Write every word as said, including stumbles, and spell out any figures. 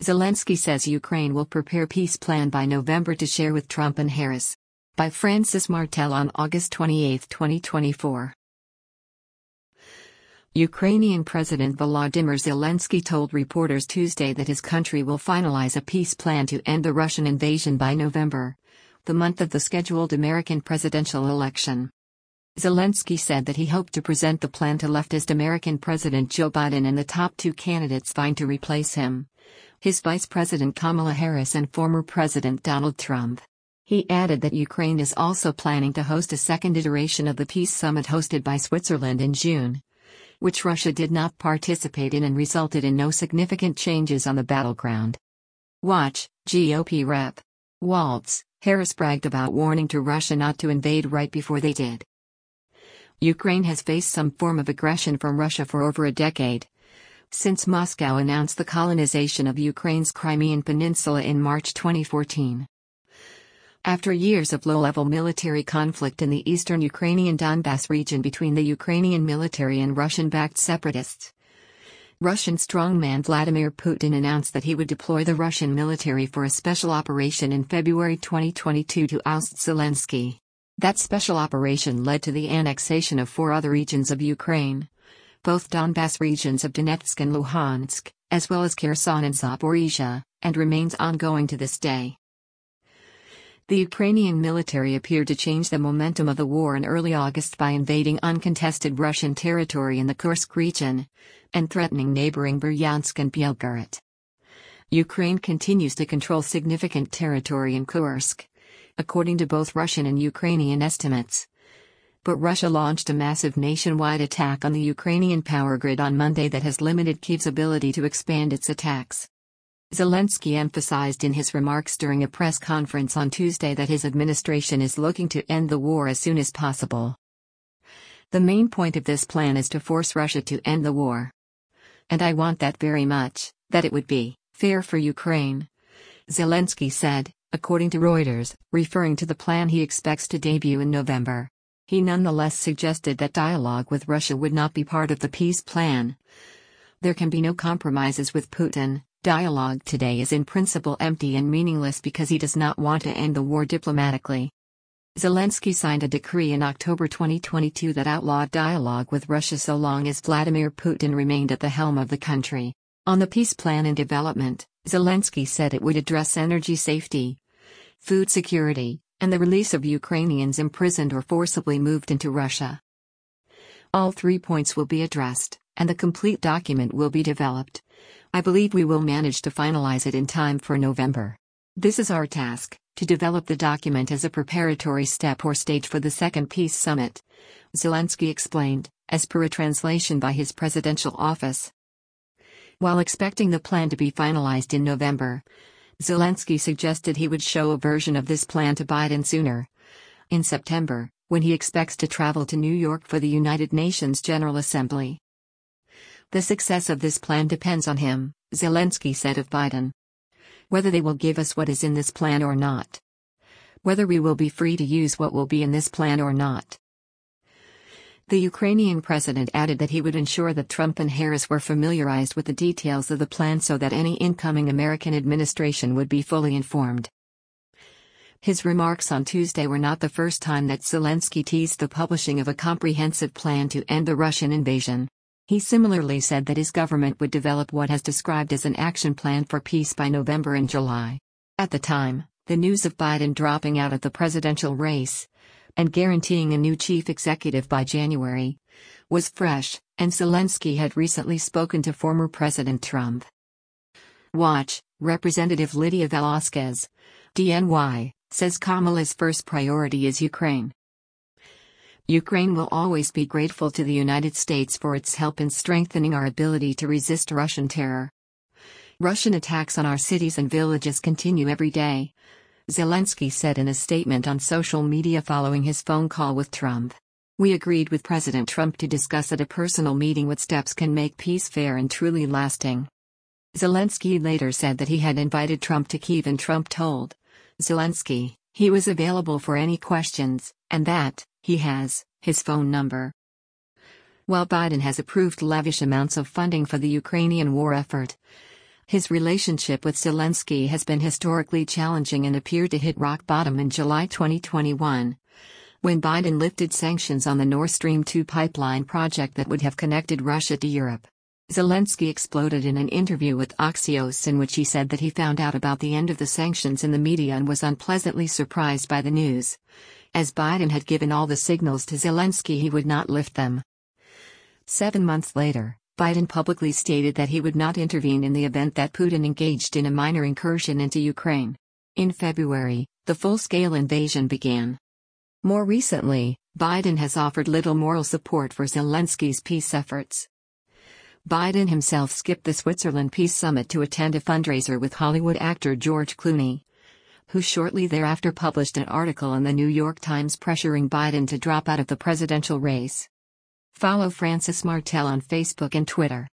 Zelensky says Ukraine will prepare peace plan by November to share with Trump and Harris. By Francis Martel on August twenty-eighth, twenty twenty-four. Ukrainian President Volodymyr Zelensky told reporters Tuesday that his country will finalize a peace plan to end the Russian invasion by November, the month of the scheduled American presidential election. Zelensky said that he hoped to present the plan to leftist American President Joe Biden and the top two candidates vying to replace him, his Vice President Kamala Harris and former President Donald Trump. He added that Ukraine is also planning to host a second iteration of the peace summit hosted by Switzerland in June, which Russia did not participate in and resulted in no significant changes on the battleground. Watch, G O P Rep. Waltz. Harris bragged about warning to Russia not to invade right before they did. Ukraine has faced some form of aggression from Russia for over a decade, since Moscow announced the colonization of Ukraine's Crimean Peninsula in March twenty fourteen. After years of low-level military conflict in the eastern Ukrainian Donbas region between the Ukrainian military and Russian-backed separatists, Russian strongman Vladimir Putin announced that he would deploy the Russian military for a special operation in February twenty twenty-two to oust Zelensky. That special operation led to the annexation of four other regions of Ukraine, both Donbas regions of Donetsk and Luhansk, as well as Kherson and Zaporizhia, and remains ongoing to this day. The Ukrainian military appeared to change the momentum of the war in early August by invading uncontested Russian territory in the Kursk region, and threatening neighboring Bryansk and Belgorod. Ukraine continues to control significant territory in Kursk, according to both Russian and Ukrainian estimates. But Russia launched a massive nationwide attack on the Ukrainian power grid on Monday that has limited Kyiv's ability to expand its attacks. Zelensky emphasized in his remarks during a press conference on Tuesday that his administration is looking to end the war as soon as possible. The main point of this plan is to force Russia to end the war. And I want that very much, that it would be fair for Ukraine, Zelensky said, according to Reuters, referring to the plan he expects to debut in November. He nonetheless suggested that dialogue with Russia would not be part of the peace plan. There can be no compromises with Putin. Dialogue today is in principle empty and meaningless because he does not want to end the war diplomatically. Zelensky signed a decree in October twenty twenty-two that outlawed dialogue with Russia so long as Vladimir Putin remained at the helm of the country. On the peace plan and development, Zelensky said it would address energy safety, food security, and the release of Ukrainians imprisoned or forcibly moved into Russia. All three points will be addressed, and the complete document will be developed. I believe we will manage to finalize it in time for November. This is our task, to develop the document as a preparatory step or stage for the second peace summit, Zelensky explained, as per a translation by his presidential office. While expecting the plan to be finalized in November, Zelensky suggested he would show a version of this plan to Biden sooner, in September, when he expects to travel to New York for the United Nations General Assembly. The success of this plan depends on him, Zelensky said of Biden. Whether they will give us what is in this plan or not. Whether we will be free to use what will be in this plan or not. The Ukrainian president added that he would ensure that Trump and Harris were familiarized with the details of the plan so that any incoming American administration would be fully informed. His remarks on Tuesday were not the first time that Zelensky teased the publishing of a comprehensive plan to end the Russian invasion. He similarly said that his government would develop what has described as an action plan for peace by November and July. At the time, the news of Biden dropping out of the presidential race and guaranteeing a new chief executive by January was fresh, and Zelensky had recently spoken to former President Trump. Watch, Representative Lydia Velasquez, D N Y, says Kamala's first priority is Ukraine. Ukraine will always be grateful to the United States for its help in strengthening our ability to resist Russian terror. Russian attacks on our cities and villages continue every day, Zelensky said in a statement on social media following his phone call with Trump. We agreed with President Trump to discuss at a personal meeting what steps can make peace fair and truly lasting. Zelensky later said that he had invited Trump to Kyiv and Trump told Zelensky he was available for any questions, and that he has his phone number. While Biden has approved lavish amounts of funding for the Ukrainian war effort, His relationship with Zelensky has been historically challenging and appeared to hit rock bottom in July twenty twenty-one, when Biden lifted sanctions on the Nord Stream two pipeline project that would have connected Russia to Europe. Zelensky exploded in an interview with Axios in which he said that he found out about the end of the sanctions in the media and was unpleasantly surprised by the news, as Biden had given all the signals to Zelensky he would not lift them. Seven months later, Biden publicly stated that he would not intervene in the event that Putin engaged in a minor incursion into Ukraine. In February, the full-scale invasion began. More recently, Biden has offered little moral support for Zelensky's peace efforts. Biden himself skipped the Switzerland Peace Summit to attend a fundraiser with Hollywood actor George Clooney, who shortly thereafter published an article in the New York Times pressuring Biden to drop out of the presidential race. Follow Francis Martel on Facebook and Twitter.